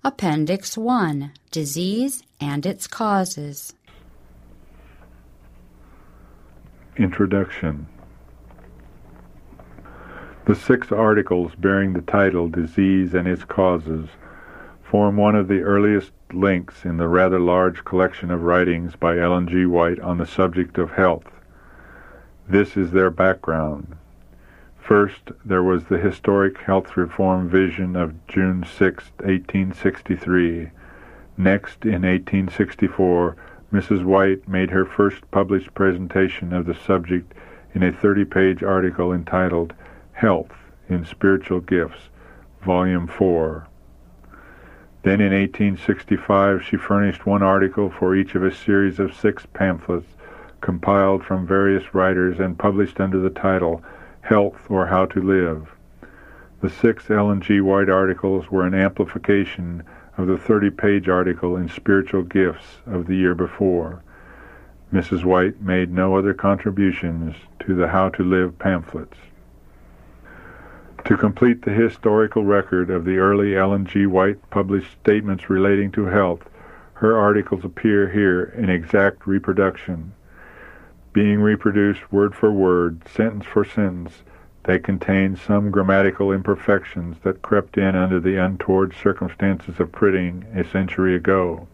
Appendix 1, Disease and its Causes. Introduction. The 6 articles bearing the title Disease and its Causes form one of the earliest links in the rather large collection of writings by Ellen G. White on the subject of health. This is their background. First, there was the historic health reform vision of June 6, 1863. Next, in 1864, Mrs. White made her first published presentation of the subject in a 30-page article entitled Health in Spiritual Gifts, Volume 4. Then in 1865 she furnished one article for each of a series of 6 pamphlets compiled from various writers and published under the title Health or How to Live. The 6 Ellen G. White articles were an amplification of the 30-page article in Spiritual Gifts of the year before. Mrs. White made no other contributions to the How to Live pamphlets. To complete the historical record of the early Ellen G. White published statements relating to health, her articles appear here in exact reproduction. Being reproduced word for word, sentence for sentence, they contain some grammatical imperfections that crept in under the untoward circumstances of printing a century ago.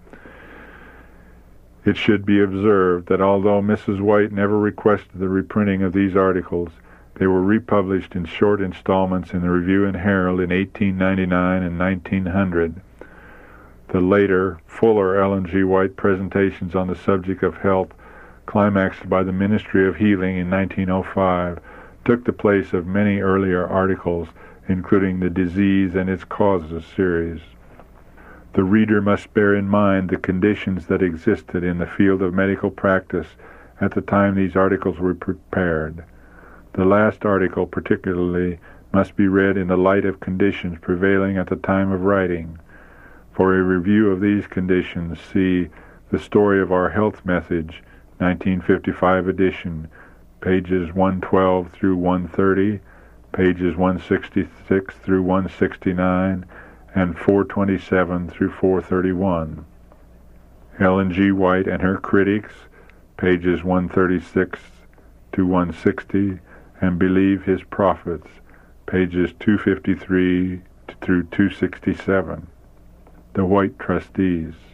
It should be observed that although Mrs. White never requested the reprinting of these articles, they were republished in short installments in the Review and Herald in 1899 and 1900. The later, fuller Ellen G. White presentations on the subject of health, climaxed by the Ministry of Healing in 1905, took the place of many earlier articles, including the Disease and Its Causes series. The reader must bear in mind the conditions that existed in the field of medical practice at the time these articles were prepared. The last article, particularly, must be read in the light of conditions prevailing at the time of writing. For a review of these conditions, see The Story of Our Health Message, 1955 edition, pages 112 through 130, pages 166 through 169, and 427 through 431. Ellen G. White and Her Critics, pages 136 to 160, and Believe His Prophets, pages 253 through 267. The White Trustees.